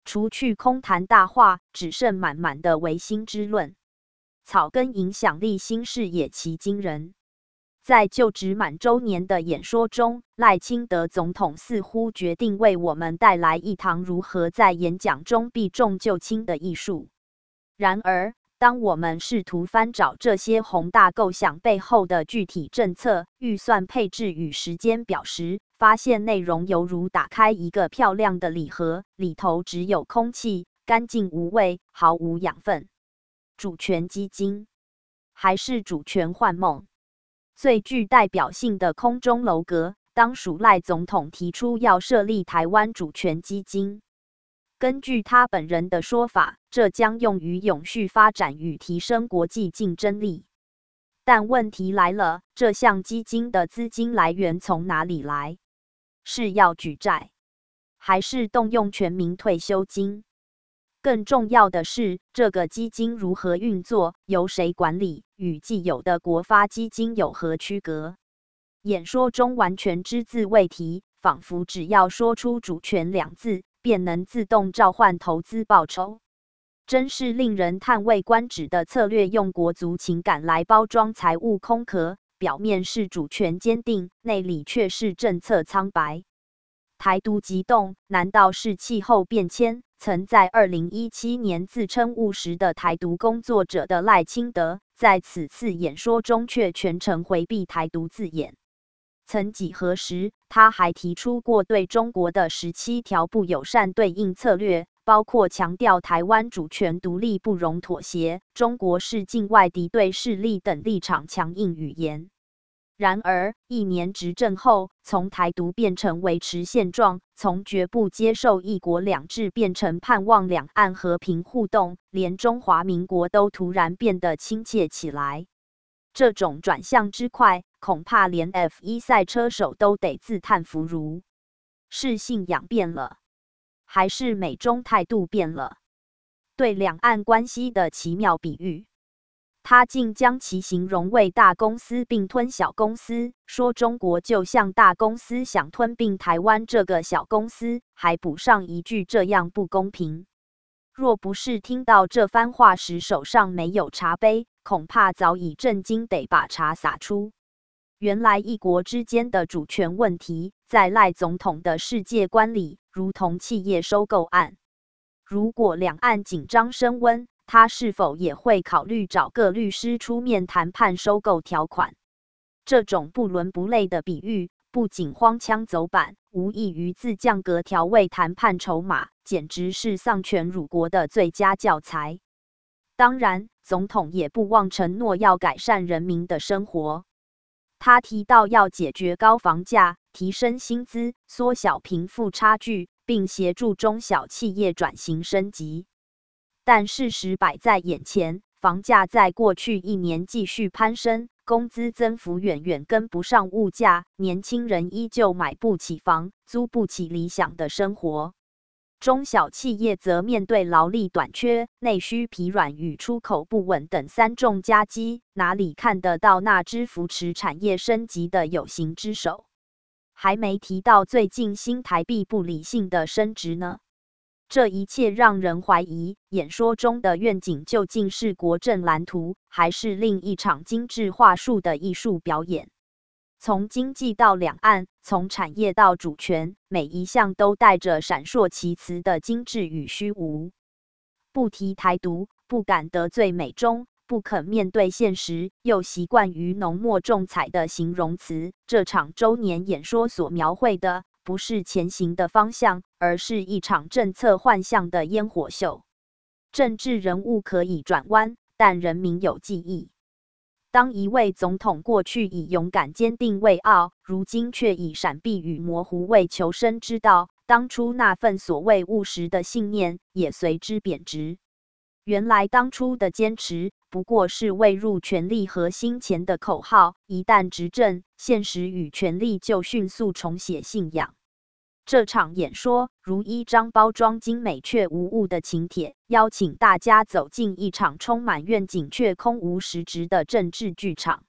除去空谈大话，只剩满满的唯心之论。草根影响力新视野其惊人。在就职满周年的演说中，赖清德总统似乎决定为我们带来一堂如何在演讲中避重就轻的艺术。然而，当我们试图翻找这些宏大构想背后的具体政策、预算配置与时间表时，发现内容犹如打开一个漂亮的礼盒，里头只有空气，干净无味，毫无养分。主权基金还是主权幻梦？最具代表性的空中楼阁，当属赖总统提出要设立台湾主权基金。根据他本人的说法，这将用于永续发展与提升国际竞争力。但问题来了，这项基金的资金来源从哪里来？是要举债，还是动用全民退休金？更重要的是，这个基金如何运作，由谁管理，与既有的国发基金有何区隔？演说中完全只字未提，仿佛只要说出主权2字，便能自动召唤投资报酬。真是令人叹为观止的策略，用国族情感来包装财务空壳，表面是主权坚定，内里却是政策苍白。台独急动，难道是气候变迁？曾在2017年自称务实的台独工作者的赖清德，在此次演说中却全程回避台独字眼。曾几何时，他还提出过对中国的17条不友善对应策略，包括强调台湾主权独立不容妥协，中国是境外敌对势力等立场强硬语言。然而，1年执政后，从台独变成维持现状，从绝不接受一国两制变成盼望两岸和平互动，连中华民国都突然变得亲切起来。这种转向之快，恐怕连 F1 赛车手都得自叹弗如。是信仰变了，还是美中态度变了？对两岸关系的奇妙比喻。他竟将其形容为大公司并吞小公司，说中国就像大公司想吞并台湾这个小公司，还补上一句这样不公平。若不是听到这番话时手上没有茶杯，恐怕早已震惊得把茶洒出。原来一国之间的主权问题，在赖总统的世界观里，如同企业收购案。如果两岸紧张升温，他是否也会考虑找个律师出面谈判收购条款？这种不伦不类的比喻，不仅荒腔走板，无异于自降格调为谈判筹码，简直是丧权辱国的最佳教材。当然，总统也不忘承诺要改善人民的生活。他提到要解决高房价、提升薪资、缩小贫富差距，并协助中小企业转型升级。但事实摆在眼前，房价在过去1年继续攀升，工资增幅远远跟不上物价，年轻人依旧买不起房，租不起理想的生活。中小企业则面对劳力短缺、内需疲软与出口不稳等3重夹击，哪里看得到那支扶持产业升级的有形之手？还没提到最近新台币不理性的升值呢。这一切让人怀疑，演说中的愿景究竟是国政蓝图，还是另一场精致话术的艺术表演？从经济到两岸，从产业到主权，每一项都带着闪烁其词的精致与虚无。不提台独，不敢得罪美中，不肯面对现实，又习惯于浓墨重彩的形容词。这场周年演说所描绘的，不是前行的方向，而是一场政策幻象的烟火秀。政治人物可以转弯，但人民有记忆。当一位总统过去以勇敢坚定为傲，如今却以闪避与模糊为求生之道，当初那份所谓务实的信念也随之贬值。原来当初的坚持不过是未入权力核心前的口号，一旦执政，现实与权力就迅速重写信仰。这场演说如一张包装精美却无物的请帖，邀请大家走进一场充满愿景却空无实质的政治剧场。